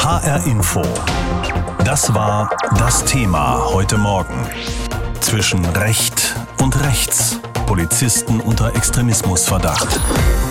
HR Info. Das war das Thema heute Morgen. Zwischen Recht und Rechts. Polizisten unter Extremismusverdacht.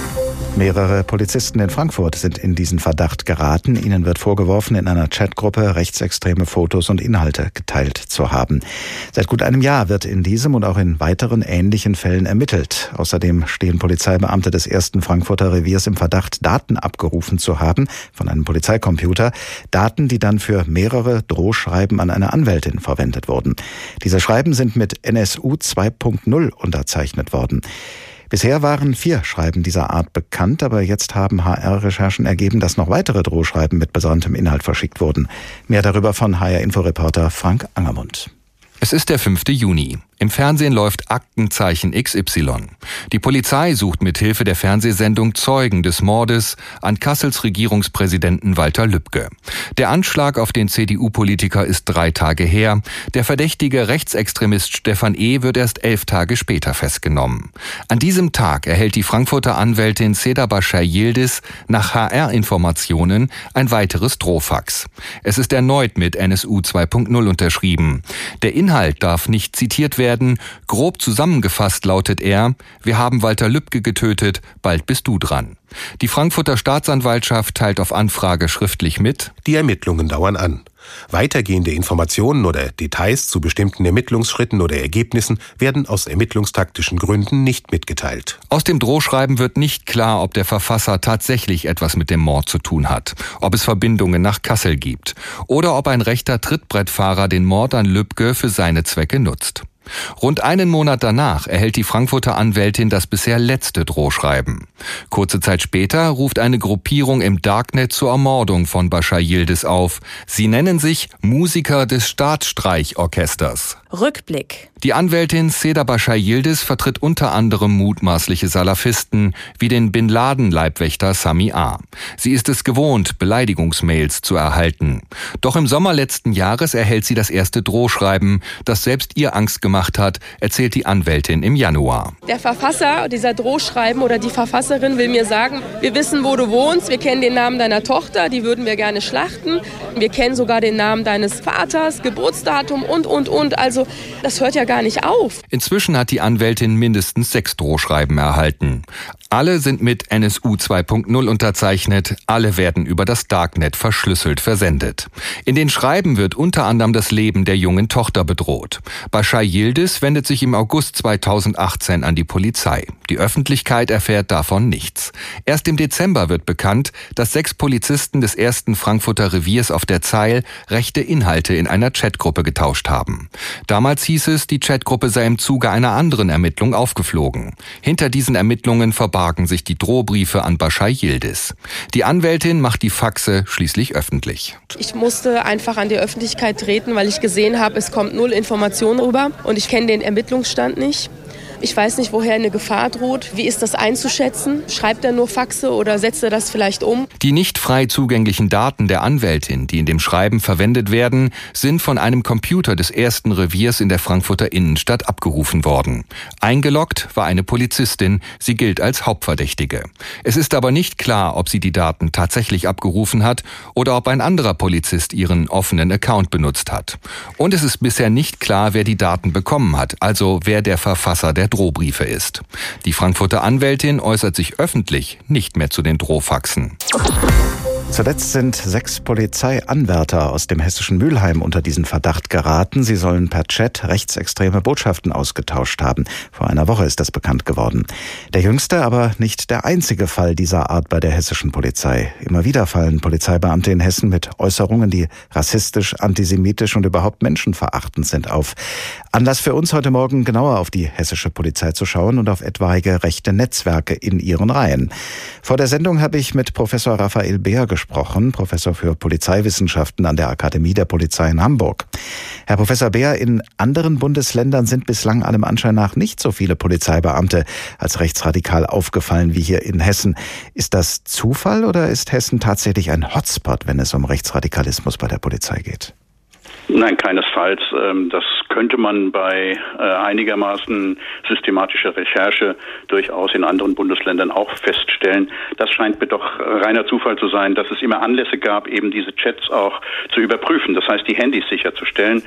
Mehrere Polizisten in Frankfurt sind in diesen Verdacht geraten. Ihnen wird vorgeworfen, in einer Chatgruppe rechtsextreme Fotos und Inhalte geteilt zu haben. Seit gut einem Jahr wird in diesem und auch in weiteren ähnlichen Fällen ermittelt. Außerdem stehen Polizeibeamte des 1. Frankfurter Reviers im Verdacht, Daten abgerufen zu haben von einem Polizeicomputer. Daten, die dann für mehrere Drohschreiben an eine Anwältin verwendet wurden. Diese Schreiben sind mit NSU 2.0 unterzeichnet worden. Bisher waren 4 Schreiben dieser Art bekannt, aber jetzt haben HR-Recherchen ergeben, dass noch weitere Drohschreiben mit besonderem Inhalt verschickt wurden. Mehr darüber von HR-Info-Reporter Frank Angermund. Es ist der 5. Juni. Im Fernsehen läuft Aktenzeichen XY. Die Polizei sucht mit Hilfe der Fernsehsendung Zeugen des Mordes an Kassels Regierungspräsidenten Walter Lübcke. Der Anschlag auf den CDU-Politiker ist 3 Tage her. Der verdächtige Rechtsextremist Stefan E. wird erst 11 Tage später festgenommen. An diesem Tag erhält die Frankfurter Anwältin Seda Bashar Yildiz nach HR-Informationen ein weiteres Drohfax. Es ist erneut mit NSU 2.0 unterschrieben. Der Inhalt darf nicht zitiert werden. Grob zusammengefasst lautet er: Wir haben Walter Lübcke getötet, bald bist du dran. Die Frankfurter Staatsanwaltschaft teilt auf Anfrage schriftlich mit: Die Ermittlungen dauern an. Weitergehende Informationen oder Details zu bestimmten Ermittlungsschritten oder Ergebnissen werden aus ermittlungstaktischen Gründen nicht mitgeteilt. Aus dem Drohschreiben wird nicht klar, ob der Verfasser tatsächlich etwas mit dem Mord zu tun hat, ob es Verbindungen nach Kassel gibt oder ob ein rechter Trittbrettfahrer den Mord an Lübcke für seine Zwecke nutzt. Rund einen Monat danach erhält die Frankfurter Anwältin das bisher letzte Drohschreiben. Kurze Zeit später ruft eine Gruppierung im Darknet zur Ermordung von Bashar Yildiz auf. Sie nennen sich Musiker des Staatsstreichorchesters. Rückblick. Die Anwältin Seda Bashar Yildiz vertritt unter anderem mutmaßliche Salafisten wie den Bin-Laden-Leibwächter Sami A. Sie ist es gewohnt, Beleidigungsmails zu erhalten. Doch im Sommer letzten Jahres erhält sie das erste Drohschreiben, das selbst ihr Angst gemacht hat, erzählt die Anwältin im Januar. Der Verfasser dieser Drohschreiben oder die Verfasserin will mir sagen, wir wissen, wo du wohnst, wir kennen den Namen deiner Tochter, die würden wir gerne schlachten. Wir kennen sogar den Namen deines Vaters, Geburtsdatum und. Also das hört ja gar nicht auf. Inzwischen hat die Anwältin mindestens 6 Drohschreiben erhalten. Alle sind mit NSU 2.0 unterzeichnet, alle werden über das Darknet verschlüsselt versendet. In den Schreiben wird unter anderem das Leben der jungen Tochter bedroht. Bashar Yildiz wendet sich im August 2018 an die Polizei. Die Öffentlichkeit erfährt davon nichts. Erst im Dezember wird bekannt, dass 6 Polizisten des 1. Frankfurter Reviers auf der Zeil rechte Inhalte in einer Chatgruppe getauscht haben. Damals hieß es, die Chatgruppe sei im Zuge einer anderen Ermittlung aufgeflogen. Hinter diesen Ermittlungen verbargen sich die Drohbriefe an Bashar Yildiz. Die Anwältin macht die Faxe schließlich öffentlich. Ich musste einfach an die Öffentlichkeit treten, weil ich gesehen habe, es kommt 0 Informationen rüber und ich kenne den Ermittlungsstand nicht. Ich weiß nicht, woher eine Gefahr droht. Wie ist das einzuschätzen? Schreibt er nur Faxe oder setzt er das vielleicht um? Die nicht frei zugänglichen Daten der Anwältin, die in dem Schreiben verwendet werden, sind von einem Computer des 1. Reviers in der Frankfurter Innenstadt abgerufen worden. Eingeloggt war eine Polizistin, sie gilt als Hauptverdächtige. Es ist aber nicht klar, ob sie die Daten tatsächlich abgerufen hat oder ob ein anderer Polizist ihren offenen Account benutzt hat. Und es ist bisher nicht klar, wer die Daten bekommen hat, also wer der Verfasser der Drohbriefe ist. Die Frankfurter Anwältin äußert sich öffentlich nicht mehr zu den Drohfaxen. Zuletzt sind 6 Polizeianwärter aus dem hessischen Mülheim unter diesen Verdacht geraten. Sie sollen per Chat rechtsextreme Botschaften ausgetauscht haben. Vor einer Woche ist das bekannt geworden. Der jüngste, aber nicht der einzige Fall dieser Art bei der hessischen Polizei. Immer wieder fallen Polizeibeamte in Hessen mit Äußerungen, die rassistisch, antisemitisch und überhaupt menschenverachtend sind, auf. Anlass für uns heute Morgen genauer auf die hessische Polizei zu schauen und auf etwaige rechte Netzwerke in ihren Reihen. Vor der Sendung habe ich mit Professor Raphael Behr gesprochen, Professor für Polizeiwissenschaften an der Akademie der Polizei in Hamburg. Herr Professor Behr, in anderen Bundesländern sind bislang allem Anschein nach nicht so viele Polizeibeamte als rechtsradikal aufgefallen wie hier in Hessen. Ist das Zufall oder ist Hessen tatsächlich ein Hotspot, wenn es um Rechtsradikalismus bei der Polizei geht? Nein, keinesfalls. Das könnte man bei einigermaßen systematischer Recherche durchaus in anderen Bundesländern auch feststellen. Das scheint mir doch reiner Zufall zu sein, dass es immer Anlässe gab, eben diese Chats auch zu überprüfen. Das heißt, die Handys sicherzustellen.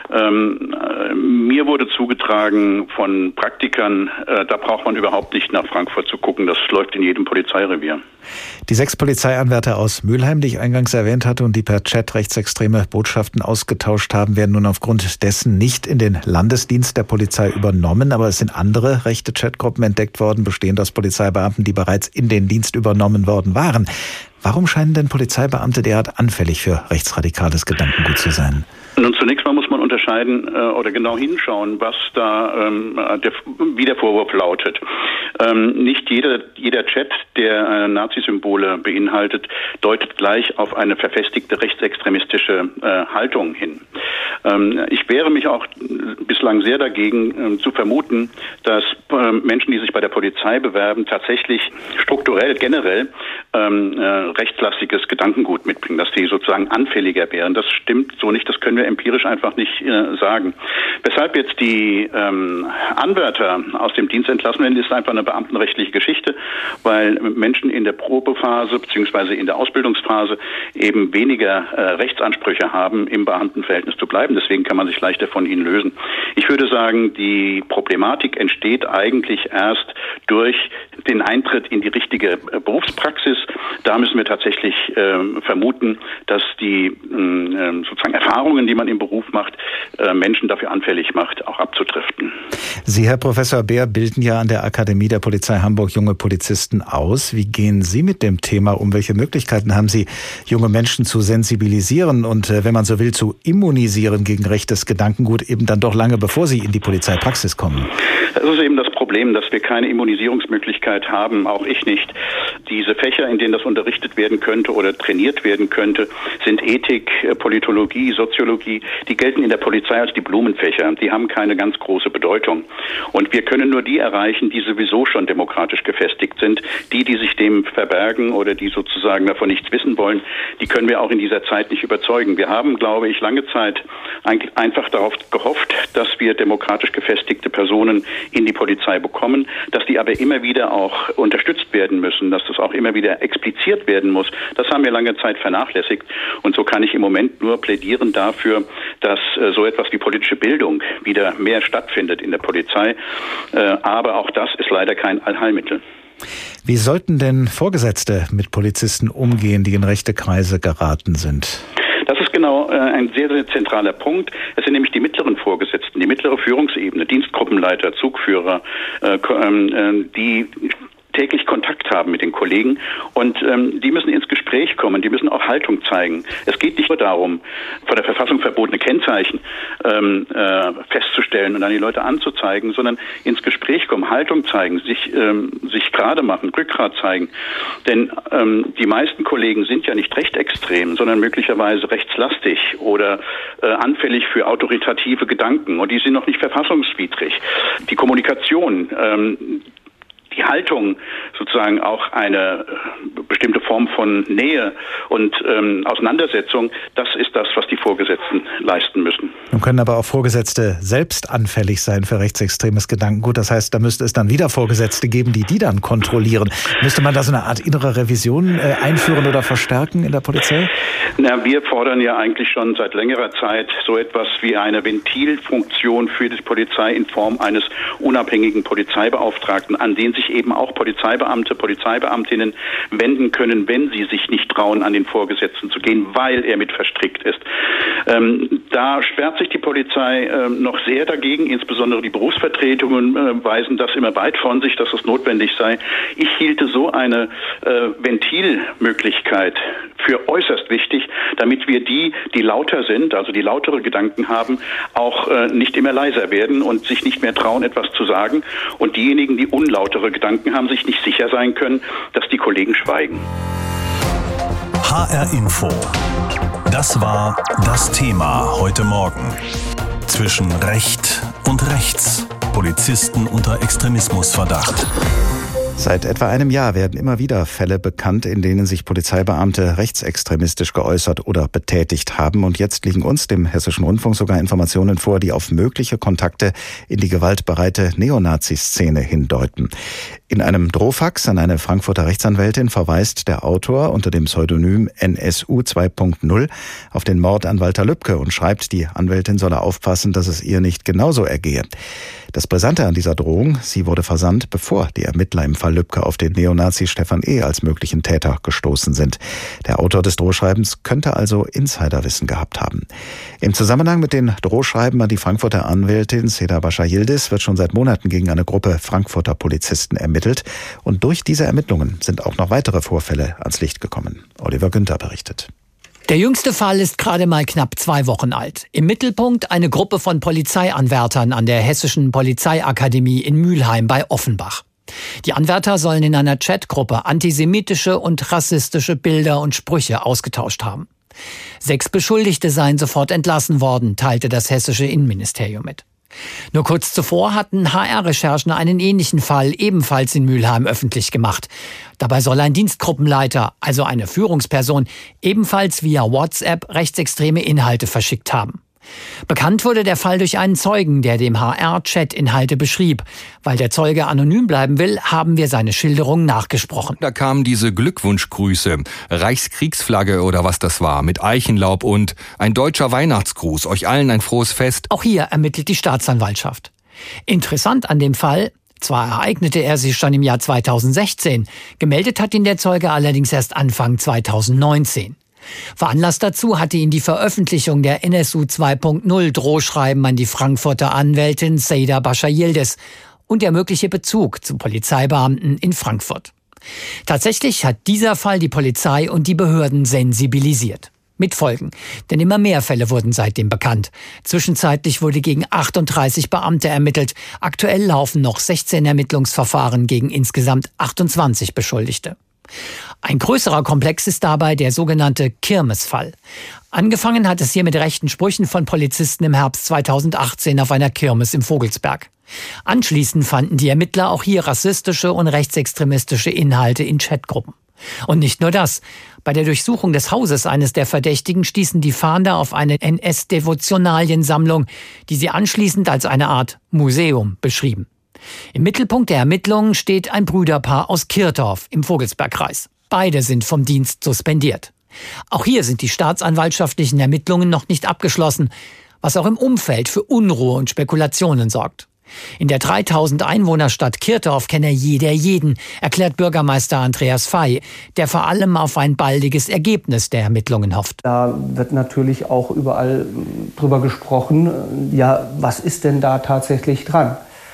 Mir wurde zugetragen von Praktikern, da braucht man überhaupt nicht nach Frankfurt zu gucken. Das läuft in jedem Polizeirevier. Die 6 Polizeianwärter aus Mülheim, die ich eingangs erwähnt hatte und die per Chat rechtsextreme Botschaften ausgetauscht haben, werden nun aufgrund dessen nicht in den Landesdienst der Polizei übernommen. Aber es sind andere rechte Chatgruppen entdeckt worden, bestehend aus Polizeibeamten, die bereits in den Dienst übernommen worden waren. Warum scheinen denn Polizeibeamte derart anfällig für rechtsradikales Gedankengut zu sein? Nun, zunächst mal muss man unterscheiden oder genau hinschauen, was da wie der Vorwurf lautet. Nicht jeder Chat, der Nazi-Symbole beinhaltet, deutet gleich auf eine verfestigte rechtsextremistische Haltung hin. Ich wehre mich auch bislang sehr dagegen, zu vermuten, dass Menschen, die sich bei der Polizei bewerben, tatsächlich strukturell, generell rechtslastiges Gedankengut mitbringen, dass die sozusagen anfälliger wären. Das stimmt so nicht, das können wir empirisch einfach nicht sagen. Weshalb jetzt die Anwärter aus dem Dienst entlassen werden, ist einfach eine beamtenrechtliche Geschichte, weil Menschen in der Probephase bzw. in der Ausbildungsphase eben weniger Rechtsansprüche haben, im Beamtenverhältnis zu bleiben. Deswegen kann man sich leichter von ihnen lösen. Ich würde sagen, die Problematik entsteht eigentlich erst durch den Eintritt in die richtige Berufspraxis. Da müssen wir tatsächlich vermuten, dass die sozusagen Erfahrungen, die man im Beruf macht, Menschen dafür anfällig macht, auch abzudriften. Sie, Herr Professor Beer, bilden ja an der Akademie der Polizei Hamburg junge Polizisten aus. Wie gehen Sie mit dem Thema um? Welche Möglichkeiten haben Sie, junge Menschen zu sensibilisieren und, wenn man so will, zu immunisieren gegen rechtes Gedankengut, eben dann doch lange bevor Sie in die Polizeipraxis kommen? Das ist eben das Problem, dass wir keine Immunisierungsmöglichkeit haben, auch ich nicht. Diese Fächer, in denen das unterrichtet werden könnte oder trainiert werden könnte, sind Ethik, Politologie, Soziologie. Die gelten in der Polizei als die Blumenfächer. Die haben keine ganz große Bedeutung. Und wir können nur die erreichen, die sowieso schon demokratisch gefestigt sind. Die sich dem verbergen oder die sozusagen davon nichts wissen wollen, die können wir auch in dieser Zeit nicht überzeugen. Wir haben, glaube ich, lange Zeit einfach darauf gehofft, dass wir demokratisch gefestigte Personen in die Polizei bekommen, dass die aber immer wieder auch unterstützt werden müssen, dass das auch immer wieder expliziert werden muss. Das haben wir lange Zeit vernachlässigt. Und so kann ich im Moment nur plädieren dafür, dass so etwas wie politische Bildung wieder mehr stattfindet in der Polizei. Aber auch das ist leider kein Allheilmittel. Wie sollten denn Vorgesetzte mit Polizisten umgehen, die in rechte Kreise geraten sind? Das ist genau ein sehr, sehr zentraler Punkt. Es sind nämlich die mittleren Vorgesetzten, die mittlere Führungsebene, Dienstgruppenleiter, Zugführer, die täglich Kontakt haben mit den Kollegen und die müssen ins Gespräch kommen, die müssen auch Haltung zeigen. Es geht nicht nur darum, vor der Verfassung verbotene Kennzeichen festzustellen und dann die Leute anzuzeigen, sondern ins Gespräch kommen, Haltung zeigen, sich gerade machen, Rückgrat zeigen. Denn die meisten Kollegen sind ja nicht rechtsextrem, sondern möglicherweise rechtslastig oder anfällig für autoritative Gedanken und die sind noch nicht verfassungswidrig. Die Kommunikation, die Haltung, sozusagen auch eine bestimmte Form von Nähe und Auseinandersetzung, das ist das, was die Vorgesetzten leisten müssen. Nun können aber auch Vorgesetzte selbst anfällig sein für rechtsextremes Gedankengut. Das heißt, da müsste es dann wieder Vorgesetzte geben, die dann kontrollieren. Müsste man da so eine Art innere Revision einführen oder verstärken in der Polizei? Na, wir fordern ja eigentlich schon seit längerer Zeit so etwas wie eine Ventilfunktion für die Polizei in Form eines unabhängigen Polizeibeauftragten, an den sich eben auch Polizeibeamte, Polizeibeamtinnen wenden können, wenn sie sich nicht trauen, an den Vorgesetzten zu gehen, weil er mit verstrickt ist. Da sperrt sich die Polizei noch sehr dagegen, insbesondere die Berufsvertretungen weisen das immer weit von sich, dass es notwendig sei. Ich hielte so eine Ventilmöglichkeit für äußerst wichtig, damit wir die lauter sind, also die lautere Gedanken haben, auch nicht immer leiser werden und sich nicht mehr trauen, etwas zu sagen. Und diejenigen, die unlautere Gedanken haben, sich nicht sicher sein können, dass die Kollegen schweigen. HR Info. Das war das Thema heute Morgen. Zwischen Recht und Rechts. Polizisten unter Extremismusverdacht. Seit etwa einem Jahr werden immer wieder Fälle bekannt, in denen sich Polizeibeamte rechtsextremistisch geäußert oder betätigt haben. Und jetzt liegen uns, dem Hessischen Rundfunk, sogar Informationen vor, die auf mögliche Kontakte in die gewaltbereite Neonazi-Szene hindeuten. In einem Drohfax an eine Frankfurter Rechtsanwältin verweist der Autor unter dem Pseudonym NSU 2.0 auf den Mord an Walter Lübcke und schreibt, die Anwältin solle aufpassen, dass es ihr nicht genauso ergehe. Das Brisante an dieser Drohung, sie wurde versandt, bevor die Ermittler im Fall Lübcke auf den Neonazi Stefan E. als möglichen Täter gestoßen sind. Der Autor des Drohschreibens könnte also Insiderwissen gehabt haben. Im Zusammenhang mit den Drohschreiben an die Frankfurter Anwältin Seda Bascha Yildiz wird schon seit Monaten gegen eine Gruppe Frankfurter Polizisten ermittelt. Und durch diese Ermittlungen sind auch noch weitere Vorfälle ans Licht gekommen. Oliver Günther berichtet. Der jüngste Fall ist gerade mal knapp 2 Wochen alt. Im Mittelpunkt eine Gruppe von Polizeianwärtern an der Hessischen Polizeiakademie in Mülheim bei Offenbach. Die Anwärter sollen in einer Chatgruppe antisemitische und rassistische Bilder und Sprüche ausgetauscht haben. 6 Beschuldigte seien sofort entlassen worden, teilte das hessische Innenministerium mit. Nur kurz zuvor hatten HR-Recherchen einen ähnlichen Fall ebenfalls in Mülheim öffentlich gemacht. Dabei soll ein Dienstgruppenleiter, also eine Führungsperson, ebenfalls via WhatsApp rechtsextreme Inhalte verschickt haben. Bekannt wurde der Fall durch einen Zeugen, der dem HR-Chat Inhalte beschrieb. Weil der Zeuge anonym bleiben will, haben wir seine Schilderung nachgesprochen. Da kamen diese Glückwunschgrüße, Reichskriegsflagge oder was das war, mit Eichenlaub und ein deutscher Weihnachtsgruß, euch allen ein frohes Fest. Auch hier ermittelt die Staatsanwaltschaft. Interessant an dem Fall: Zwar ereignete er sich schon im Jahr 2016, gemeldet hat ihn der Zeuge allerdings erst Anfang 2019. Veranlasst dazu hatte ihn die Veröffentlichung der NSU 2.0 Drohschreiben an die Frankfurter Anwältin Seda Bascha Yildiz und der mögliche Bezug zu Polizeibeamten in Frankfurt. Tatsächlich hat dieser Fall die Polizei und die Behörden sensibilisiert. Mit Folgen, denn immer mehr Fälle wurden seitdem bekannt. Zwischenzeitlich wurde gegen 38 Beamte ermittelt. Aktuell laufen noch 16 Ermittlungsverfahren gegen insgesamt 28 Beschuldigte. Ein größerer Komplex ist dabei der sogenannte Kirmesfall. Angefangen hat es hier mit rechten Sprüchen von Polizisten im Herbst 2018 auf einer Kirmes im Vogelsberg. Anschließend fanden die Ermittler auch hier rassistische und rechtsextremistische Inhalte in Chatgruppen. Und nicht nur das. Bei der Durchsuchung des Hauses eines der Verdächtigen stießen die Fahnder auf eine NS-Devotionaliensammlung, die sie anschließend als eine Art Museum beschrieben. Im Mittelpunkt der Ermittlungen steht ein Brüderpaar aus Kirtorf im Vogelsbergkreis. Beide sind vom Dienst suspendiert. Auch hier sind die staatsanwaltschaftlichen Ermittlungen noch nicht abgeschlossen, was auch im Umfeld für Unruhe und Spekulationen sorgt. In der 3000 Einwohnerstadt Kirtorf kenne jeder jeden, erklärt Bürgermeister Andreas Fey, der vor allem auf ein baldiges Ergebnis der Ermittlungen hofft. Da wird natürlich auch überall drüber gesprochen, ja, was ist denn da tatsächlich dran?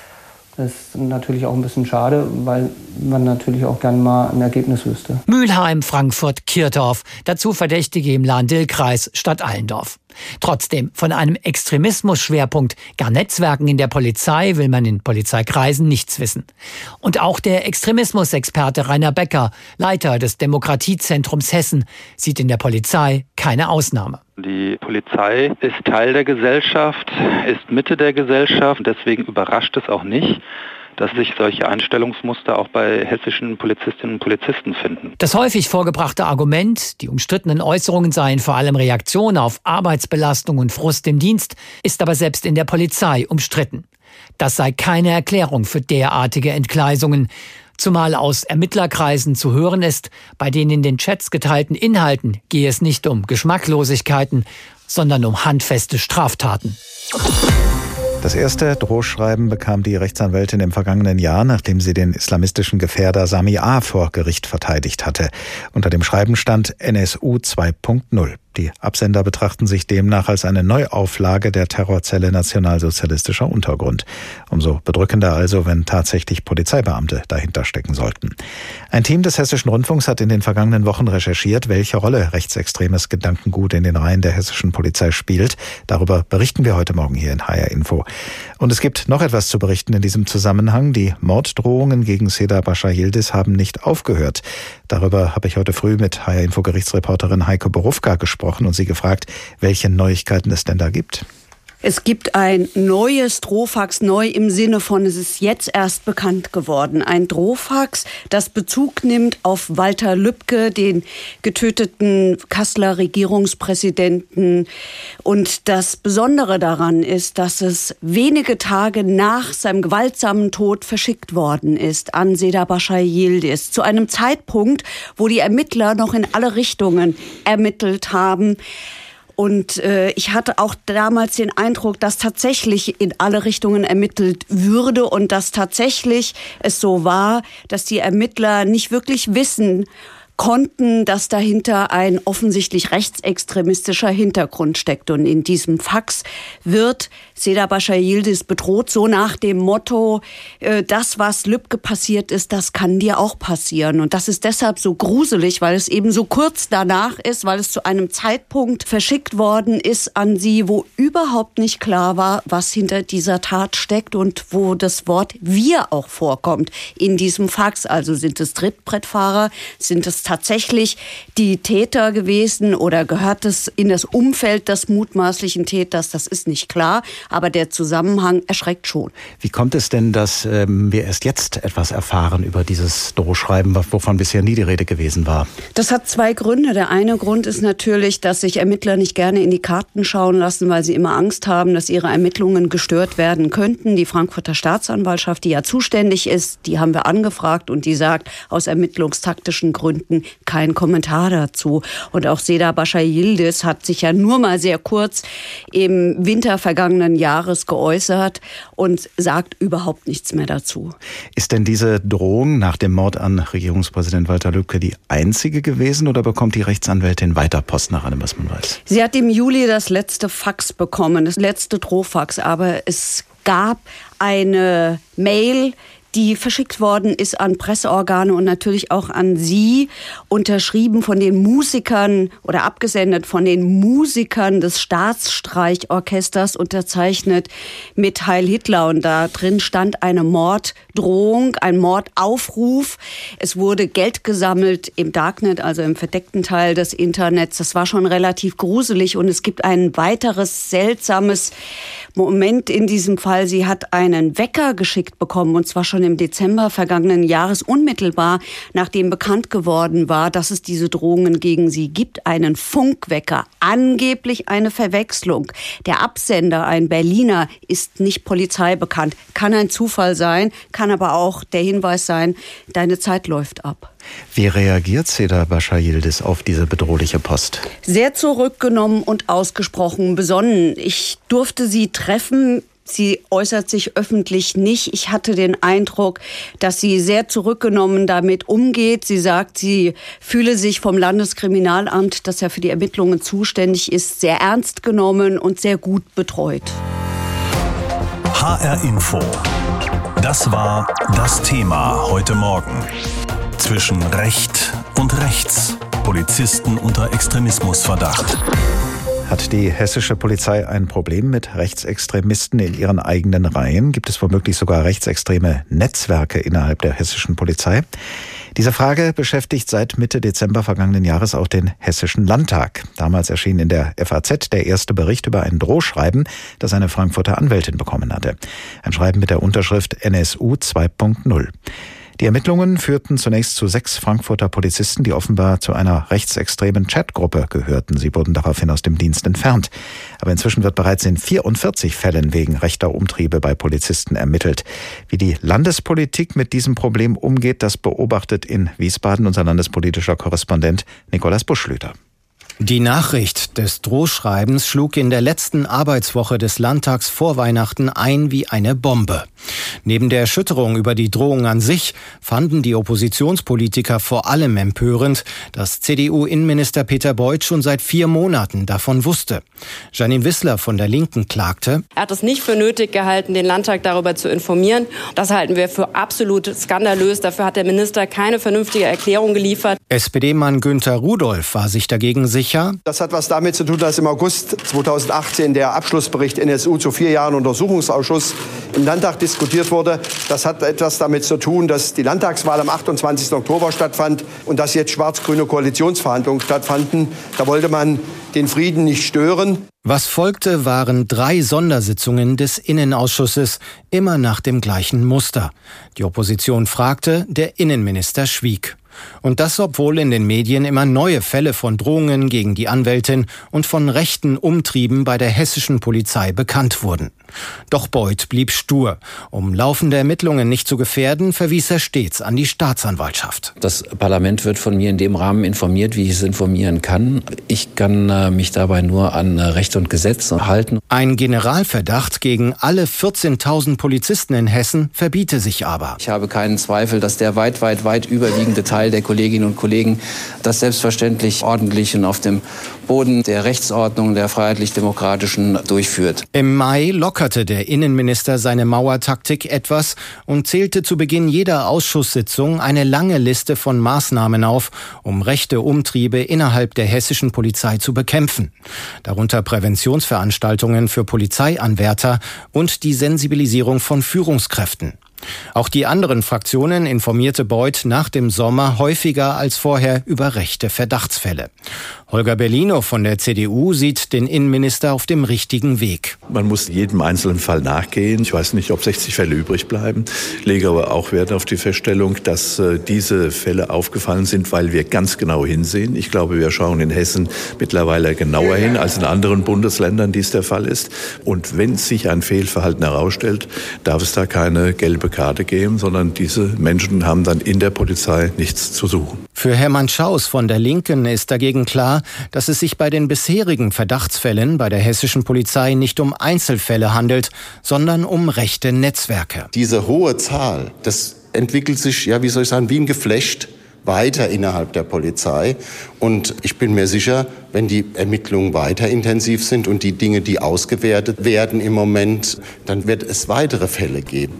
Das ist natürlich auch ein bisschen schade, weil man natürlich auch gern mal ein Ergebnis wüsste. Mülheim, Frankfurt, Kirtorf, dazu Verdächtige im Lahn-Dill-Kreis statt Allendorf. Trotzdem, von einem Extremismus-Schwerpunkt, gar Netzwerken in der Polizei will man in Polizeikreisen nichts wissen. Und auch der Extremismusexperte Rainer Becker, Leiter des Demokratiezentrums Hessen, sieht in der Polizei keine Ausnahme. Die Polizei ist Teil der Gesellschaft, ist Mitte der Gesellschaft. Deswegen überrascht es auch nicht, dass sich solche Einstellungsmuster auch bei hessischen Polizistinnen und Polizisten finden. Das häufig vorgebrachte Argument, die umstrittenen Äußerungen seien vor allem Reaktion auf Arbeitsbelastung und Frust im Dienst, ist aber selbst in der Polizei umstritten. Das sei keine Erklärung für derartige Entgleisungen. Zumal aus Ermittlerkreisen zu hören ist, bei den in den Chats geteilten Inhalten gehe es nicht um Geschmacklosigkeiten, sondern um handfeste Straftaten. Das erste Drohschreiben bekam die Rechtsanwältin im vergangenen Jahr, nachdem sie den islamistischen Gefährder Sami A. vor Gericht verteidigt hatte. Unter dem Schreiben stand NSU 2.0. Die Absender betrachten sich demnach als eine Neuauflage der Terrorzelle Nationalsozialistischer Untergrund. Umso bedrückender also, wenn tatsächlich Polizeibeamte dahinter stecken sollten. Ein Team des Hessischen Rundfunks hat in den vergangenen Wochen recherchiert, welche Rolle rechtsextremes Gedankengut in den Reihen der hessischen Polizei spielt. Darüber berichten wir heute Morgen hier in HR Info. Und es gibt noch etwas zu berichten in diesem Zusammenhang. Die Morddrohungen gegen Seda Bascha Yildiz haben nicht aufgehört. Darüber habe ich heute früh mit HR Info Gerichtsreporterin Heike Borufka gesprochen und sie gefragt, welche Neuigkeiten es denn da gibt. Es gibt ein neues Drohfax, neu im Sinne von, es ist jetzt erst bekannt geworden. Ein Drohfax, das Bezug nimmt auf Walter Lübcke, den getöteten Kasseler Regierungspräsidenten. Und das Besondere daran ist, dass es wenige Tage nach seinem gewaltsamen Tod verschickt worden ist an Seda Başar Yildiz. Zu einem Zeitpunkt, wo die Ermittler noch in alle Richtungen ermittelt haben. Und ich hatte auch damals den Eindruck, dass tatsächlich in alle Richtungen ermittelt würde und dass tatsächlich es so war, dass die Ermittler nicht wirklich wissen konnten, dass dahinter ein offensichtlich rechtsextremistischer Hintergrund steckt. Und in diesem Fax wird Seda Başar Yildiz bedroht, so nach dem Motto, das, was Lübcke passiert ist, das kann dir auch passieren. Und das ist deshalb so gruselig, weil es eben so kurz danach ist, weil es zu einem Zeitpunkt verschickt worden ist an sie, wo überhaupt nicht klar war, was hinter dieser Tat steckt und wo das Wort wir auch vorkommt in diesem Fax. Also sind es Trittbrettfahrer, sind es tatsächlich die Täter gewesen oder gehört es in das Umfeld des mutmaßlichen Täters? Das ist nicht klar, aber der Zusammenhang erschreckt schon. Wie kommt es denn, dass wir erst jetzt etwas erfahren über dieses Drohschreiben, wovon bisher nie die Rede gewesen war? Das hat zwei Gründe. Der eine Grund ist natürlich, dass sich Ermittler nicht gerne in die Karten schauen lassen, weil sie immer Angst haben, dass ihre Ermittlungen gestört werden könnten. Die Frankfurter Staatsanwaltschaft, die ja zuständig ist, die haben wir angefragt und die sagt aus ermittlungstaktischen Gründen kein Kommentar dazu. Und auch Seda Başar Yildiz hat sich ja nur mal sehr kurz im Winter vergangenen Jahres geäußert und sagt überhaupt nichts mehr dazu. Ist denn diese Drohung nach dem Mord an Regierungspräsident Walter Lübcke die einzige gewesen oder bekommt die Rechtsanwältin weiter Post nach allem, was man weiß? Sie hat im Juli das letzte Fax bekommen, das letzte Drohfax, aber es gab eine Mail, die verschickt worden ist an Presseorgane und natürlich auch an Sie, unterschrieben von den Musikern oder abgesendet von den Musikern des Staatsstreichorchesters, unterzeichnet mit Heil Hitler. Und da drin stand eine Morddrohung, ein Mordaufruf. Es wurde Geld gesammelt im Darknet, also im verdeckten Teil des Internets. Das war schon relativ gruselig. Und es gibt ein weiteres seltsames Moment in diesem Fall. Sie hat einen Wecker geschickt bekommen, und zwar schon im Dezember vergangenen Jahres, unmittelbar nachdem bekannt geworden war, dass es diese Drohungen gegen sie gibt. Einen Funkwecker, angeblich eine Verwechslung. Der Absender, ein Berliner, ist nicht polizeibekannt. Kann ein Zufall sein, kann aber auch der Hinweis sein, deine Zeit läuft ab. Wie reagiert Seda Başar Yildiz auf diese bedrohliche Post? Sehr zurückgenommen und ausgesprochen besonnen. Ich durfte sie treffen. Sie äußert sich öffentlich nicht. Ich hatte den Eindruck, dass sie sehr zurückgenommen damit umgeht. Sie sagt, sie fühle sich vom Landeskriminalamt, das ja für die Ermittlungen zuständig ist, sehr ernst genommen und sehr gut betreut. HR Info. Das war das Thema heute Morgen. Zwischen Recht und Rechts. Polizisten unter Extremismusverdacht. Hat die hessische Polizei ein Problem mit Rechtsextremisten in ihren eigenen Reihen? Gibt es womöglich sogar rechtsextreme Netzwerke innerhalb der hessischen Polizei? Diese Frage beschäftigt seit Mitte Dezember vergangenen Jahres auch den Hessischen Landtag. Damals erschien in der FAZ der erste Bericht über ein Drohschreiben, das eine Frankfurter Anwältin bekommen hatte. Ein Schreiben mit der Unterschrift NSU 2.0. Die Ermittlungen führten zunächst zu 6 Frankfurter Polizisten, die offenbar zu einer rechtsextremen Chatgruppe gehörten. Sie wurden daraufhin aus dem Dienst entfernt. Aber inzwischen wird bereits in 44 Fällen wegen rechter Umtriebe bei Polizisten ermittelt. Wie die Landespolitik mit diesem Problem umgeht, das beobachtet in Wiesbaden unser landespolitischer Korrespondent Nikolaus Buschlüter. Die Nachricht des Drohschreibens schlug in der letzten Arbeitswoche des Landtags vor Weihnachten ein wie eine Bombe. Neben der Erschütterung über die Drohung an sich fanden die Oppositionspolitiker vor allem empörend, dass CDU-Innenminister Peter Beuth schon seit 4 Monaten davon wusste. Janine Wissler von der Linken klagte: Er hat es nicht für nötig gehalten, den Landtag darüber zu informieren. Das halten wir für absolut skandalös. Dafür hat der Minister keine vernünftige Erklärung geliefert. SPD-Mann Günther Rudolph war sich dagegen sicher, sicher: Das hat was damit zu tun, dass im August 2018 der Abschlussbericht NSU zu 4 Jahren Untersuchungsausschuss im Landtag diskutiert wurde. Das hat etwas damit zu tun, dass die Landtagswahl am 28. Oktober stattfand und dass jetzt schwarz-grüne Koalitionsverhandlungen stattfanden. Da wollte man den Frieden nicht stören. Was folgte, waren 3 Sondersitzungen des Innenausschusses, immer nach dem gleichen Muster. Die Opposition fragte, der Innenminister schwieg. Und das, obwohl in den Medien immer neue Fälle von Drohungen gegen die Anwältin und von rechten Umtrieben bei der hessischen Polizei bekannt wurden. Doch Beuth blieb stur. Um laufende Ermittlungen nicht zu gefährden, verwies er stets an die Staatsanwaltschaft. Das Parlament wird von mir in dem Rahmen informiert, wie ich es informieren kann. Ich kann mich dabei nur an Recht und Gesetz halten. Ein Generalverdacht gegen alle 14.000 Polizisten in Hessen verbiete sich aber. Ich habe keinen Zweifel, dass der weit überwiegende Teil der Kolleginnen und Kollegen das selbstverständlich ordentlich und auf dem Boden der Rechtsordnung, der freiheitlich-demokratischen durchführt. Im Mai lockerte der Innenminister seine Mauertaktik etwas und zählte zu Beginn jeder Ausschusssitzung eine lange Liste von Maßnahmen auf, um rechte Umtriebe innerhalb der hessischen Polizei zu bekämpfen. Darunter Präventionsveranstaltungen für Polizeianwärter und die Sensibilisierung von Führungskräften. Auch die anderen Fraktionen informierte Beuth nach dem Sommer häufiger als vorher über rechte Verdachtsfälle. Holger Bellino von der CDU sieht den Innenminister auf dem richtigen Weg. Man muss jedem einzelnen Fall nachgehen. Ich weiß nicht, ob 60 Fälle übrig bleiben. Lege aber auch Wert auf die Feststellung, dass diese Fälle aufgefallen sind, weil wir ganz genau hinsehen. Ich glaube, wir schauen in Hessen mittlerweile genauer hin als in anderen Bundesländern dies der Fall ist. Und wenn sich ein Fehlverhalten herausstellt, darf es da keine gelbe Karte geben, sondern diese Menschen haben dann in der Polizei nichts zu suchen. Für Hermann Schaus von der Linken ist dagegen klar, dass es sich bei den bisherigen Verdachtsfällen bei der hessischen Polizei nicht um Einzelfälle handelt, sondern um rechte Netzwerke. Diese hohe Zahl, das entwickelt sich, wie ein Geflecht weiter innerhalb der Polizei. Und ich bin mir sicher, wenn die Ermittlungen weiter intensiv sind und die Dinge, die ausgewertet werden im Moment, dann wird es weitere Fälle geben.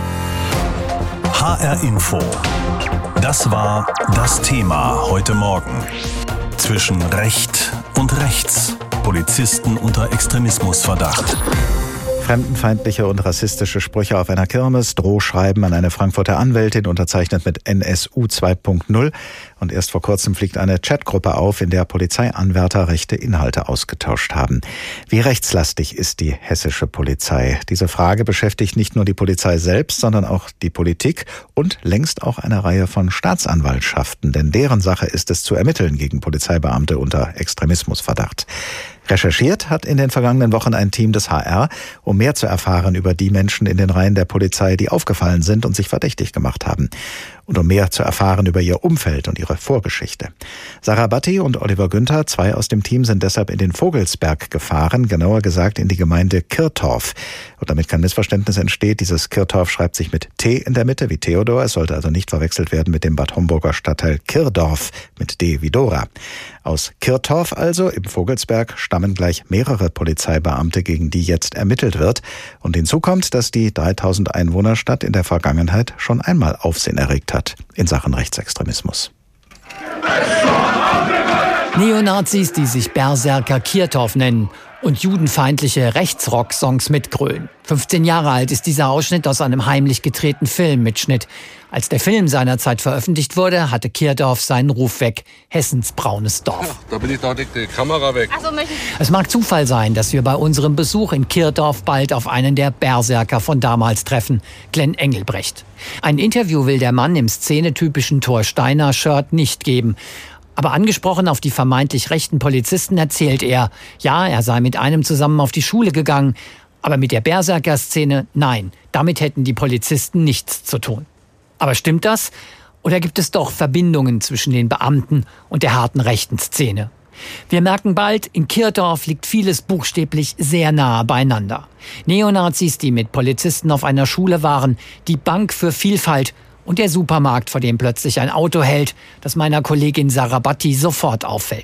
HR Info. Das war das Thema heute Morgen. Zwischen Recht und Rechts. Polizisten unter Extremismusverdacht. Fremdenfeindliche und rassistische Sprüche auf einer Kirmes, Drohschreiben an eine Frankfurter Anwältin, unterzeichnet mit NSU 2.0. Und erst vor kurzem fliegt eine Chatgruppe auf, in der Polizeianwärter rechte Inhalte ausgetauscht haben. Wie rechtslastig ist die hessische Polizei? Diese Frage beschäftigt nicht nur die Polizei selbst, sondern auch die Politik und längst auch eine Reihe von Staatsanwaltschaften. Denn deren Sache ist es zu ermitteln gegen Polizeibeamte unter Extremismusverdacht. Recherchiert hat in den vergangenen Wochen ein Team des HR, um mehr zu erfahren über die Menschen in den Reihen der Polizei, die aufgefallen sind und sich verdächtig gemacht haben. Und um mehr zu erfahren über ihr Umfeld und ihre Vorgeschichte. Sarah Batti und Oliver Günther, 2 aus dem Team, sind deshalb in den Vogelsberg gefahren, genauer gesagt in die Gemeinde Kirtorf. Und damit kein Missverständnis entsteht, dieses Kirtorf schreibt sich mit T in der Mitte wie Theodor. Es sollte also nicht verwechselt werden mit dem Bad Homburger Stadtteil Kirdorf mit D wie Dora. Aus Kirtorf also, im Vogelsberg, stammen gleich mehrere Polizeibeamte, gegen die jetzt ermittelt wird. Und hinzu kommt, dass die 3000 Einwohnerstadt in der Vergangenheit schon einmal Aufsehen erregt hat in Sachen Rechtsextremismus. Neonazis, die sich Berserker Kirtorf nennen und judenfeindliche Rechtsrock-Songs mitgrölen. 15 Jahre alt ist dieser Ausschnitt aus einem heimlich gedrehten Filmmitschnitt. Als der Film seinerzeit veröffentlicht wurde, hatte Kirtorf seinen Ruf weg. Hessens braunes Dorf. Ja, da bin ich doch die Kamera weg. Es mag Zufall sein, dass wir bei unserem Besuch in Kirtorf bald auf einen der Berserker von damals treffen, Glenn Engelbrecht. Ein Interview will der Mann im szenetypischen Thor Steiner-Shirt nicht geben. Aber angesprochen auf die vermeintlich rechten Polizisten erzählt er, ja, er sei mit einem zusammen auf die Schule gegangen, aber mit der Berserker-Szene, nein, damit hätten die Polizisten nichts zu tun. Aber stimmt das? Oder gibt es doch Verbindungen zwischen den Beamten und der harten rechten Szene? Wir merken bald, in Kirtorf liegt vieles buchstäblich sehr nahe beieinander. Neonazis, die mit Polizisten auf einer Schule waren, die Bank für Vielfalt und der Supermarkt, vor dem plötzlich ein Auto hält, das meiner Kollegin Sarah Batti sofort auffällt.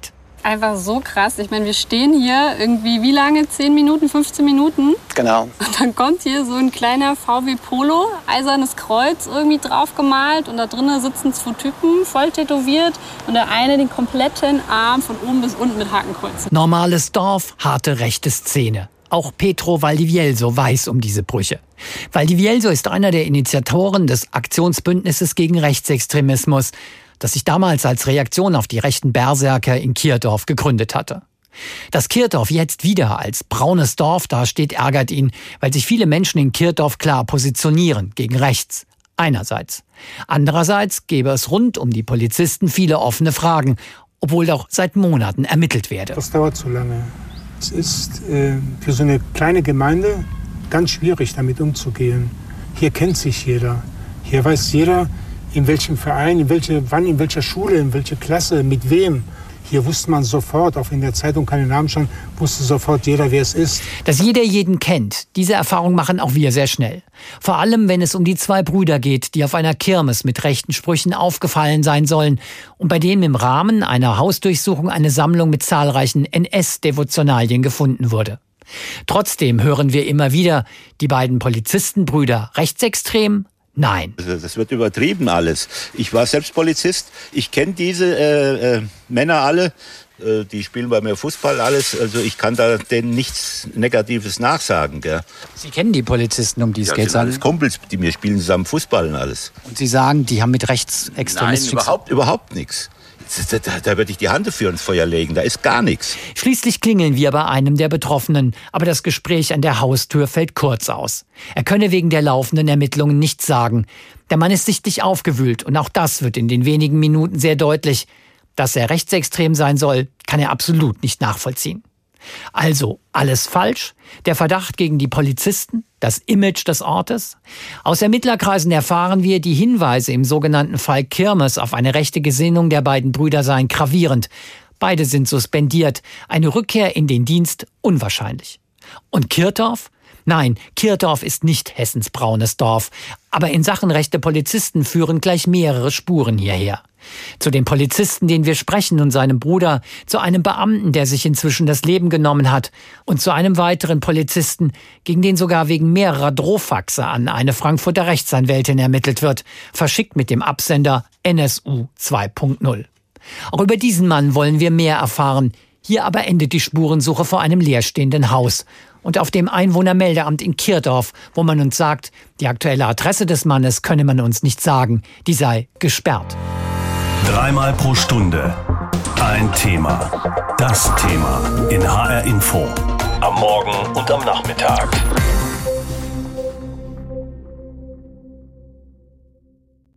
einfach so krass. Ich meine, wir stehen hier irgendwie wie lange? 10 Minuten, 15 Minuten? Genau. Und dann kommt hier so ein kleiner VW Polo, eisernes Kreuz irgendwie draufgemalt und da drinnen sitzen 2 Typen, voll tätowiert und der eine den kompletten Arm von oben bis unten mit Hakenkreuzen. Normales Dorf, harte rechte Szene. Auch Petro Valdivielso weiß um diese Brüche. Valdivielso ist einer der Initiatoren des Aktionsbündnisses gegen Rechtsextremismus, das sich damals als Reaktion auf die rechten Berserker in Kirdorf gegründet hatte. Dass Kirdorf jetzt wieder als braunes Dorf dasteht, ärgert ihn, weil sich viele Menschen in Kirdorf klar positionieren gegen rechts. Einerseits. Andererseits gäbe es rund um die Polizisten viele offene Fragen, obwohl doch seit Monaten ermittelt werde. Das dauert zu lange. Es ist für so eine kleine Gemeinde ganz schwierig, damit umzugehen. Hier kennt sich jeder. Hier weiß jeder, in welchem Verein, in welcher Schule, in welcher Klasse, mit wem. Hier wusste man sofort, auch in der Zeitung keine Namen stand, wusste sofort jeder, wer es ist. Dass jeder jeden kennt, diese Erfahrung machen auch wir sehr schnell. Vor allem, wenn es um die 2 Brüder geht, die auf einer Kirmes mit rechten Sprüchen aufgefallen sein sollen und bei denen im Rahmen einer Hausdurchsuchung eine Sammlung mit zahlreichen NS-Devotionalien gefunden wurde. Trotzdem hören wir immer wieder, die beiden Polizistenbrüder rechtsextrem? Nein. Das wird übertrieben alles. Ich war selbst Polizist. Ich kenne diese Männer alle. Die spielen bei mir Fußball alles. Also ich kann da denen nichts Negatives nachsagen. Gell. Sie kennen die Polizisten, um die es geht? Das sind alles Kumpels, die mir spielen zusammen Fußball und alles. Und Sie sagen, die haben mit Rechtsextremismus... Nein, überhaupt nichts. Da würde ich die Hand dafür ins Feuer legen, da ist gar nichts. Schließlich klingeln wir bei einem der Betroffenen, aber das Gespräch an der Haustür fällt kurz aus. Er könne wegen der laufenden Ermittlungen nichts sagen. Der Mann ist sichtlich aufgewühlt und auch das wird in den wenigen Minuten sehr deutlich. Dass er rechtsextrem sein soll, kann er absolut nicht nachvollziehen. Also, alles falsch? Der Verdacht gegen die Polizisten? Das Image des Ortes? Aus Ermittlerkreisen erfahren wir, die Hinweise im sogenannten Fall Kirmes auf eine rechte Gesinnung der beiden Brüder seien gravierend. Beide sind suspendiert. Eine Rückkehr in den Dienst unwahrscheinlich. Und Kirdorf? Nein, Kirdorf ist nicht Hessens braunes Dorf. Aber in Sachen rechte Polizisten führen gleich mehrere Spuren hierher. Zu dem Polizisten, den wir sprechen, und seinem Bruder, zu einem Beamten, der sich inzwischen das Leben genommen hat, und zu einem weiteren Polizisten, gegen den sogar wegen mehrerer Drohfaxe an eine Frankfurter Rechtsanwältin ermittelt wird, verschickt mit dem Absender NSU 2.0. Auch über diesen Mann wollen wir mehr erfahren. Hier aber endet die Spurensuche vor einem leerstehenden Haus und auf dem Einwohnermeldeamt in Kirdorf, wo man uns sagt, die aktuelle Adresse des Mannes könne man uns nicht sagen, die sei gesperrt. 3-mal pro Stunde ein Thema. Das Thema in HR Info. Am Morgen und am Nachmittag.